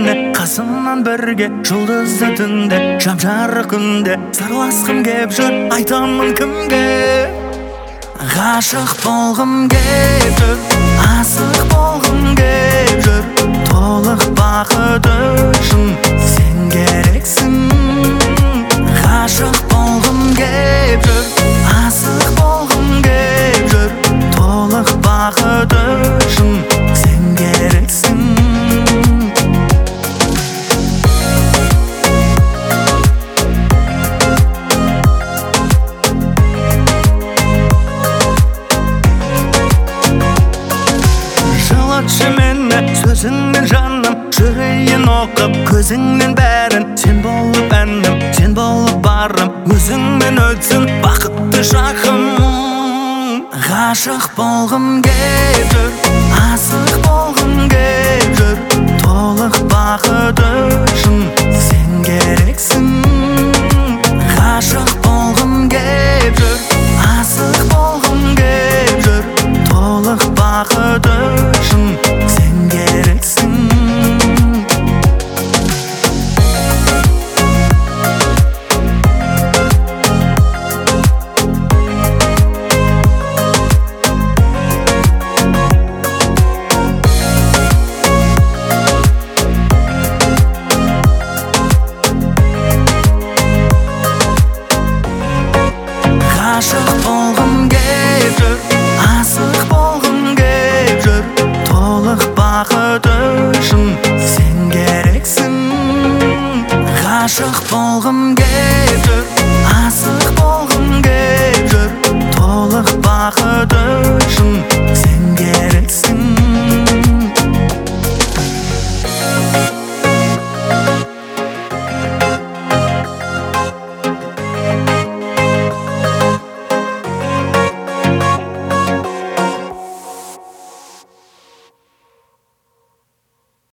менне қасымнан бірге жұлдызды түнде жап-жарық күнде сырласқым кеп жүр, айтамын кімге? Ғашық болғым кеп жүр, асық болғым кеп жүр, толық бақыт үшін сен керексің. Ғашық болғым кеп жүр, асық болғым кеп жүр, толық бақыт үшін сен керексің. Жылатшы мені сөзіңнен жаным, жүрейін оқып көзіңнен бәрін. Сен болып әнім, сен болып барым, өзіңмен өтсін бақытты шағым. Ғашық болғым кеп жүр, асық болғым кеп жүр, толық бақыт үшін сен керексің. Ғашық болғым кеп жүр, асық болғым кеп жүр, толық бақыт үшін сен керексің. Ғашық болғым кеп жүр, асық болғым кеп жүр, толық бақыт үшін сен керексің. Ғашық болғым